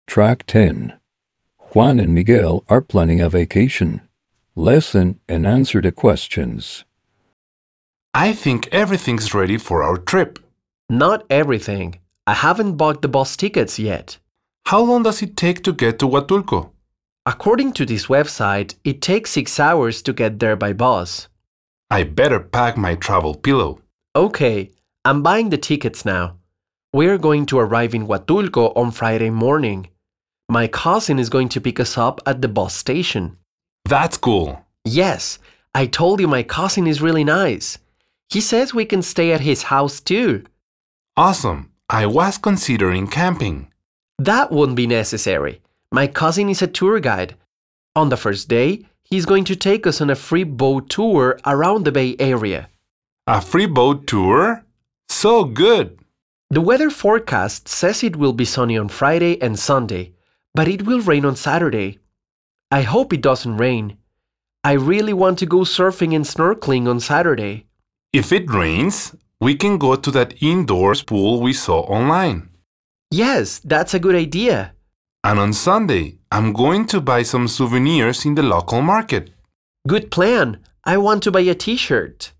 Track 10. Juan and Miguel are planning a vacation. Listen and answer the questions. I think everything's ready for our trip. Not everything. I haven't bought the bus tickets yet. How long does it take to get to Huatulco? According to this website, it takes 6 hours to get there by bus. I better pack my travel pillow. Okay, I'm buying the tickets now. We're going to arrive in Huatulco on Friday morning. My cousin is going to pick us up at the bus station. That's cool. Yes, I told you my cousin is really nice. He says we can stay at his house too. Awesome. I was considering camping. That won't be necessary. My cousin is a tour guide. On the first day, he's going to take us on a free boat tour around the Bay Area. A free boat tour? So good. The weather forecast says it will be sunny on Friday and Sunday, but it will rain on Saturday. I hope it doesn't rain. I really want to go surfing and snorkeling on Saturday. If it rains, we can go to that indoors pool we saw online. Yes, that's a good idea. And on Sunday, I'm going to buy some souvenirs in the local market. Good plan. I want to buy a t-shirt.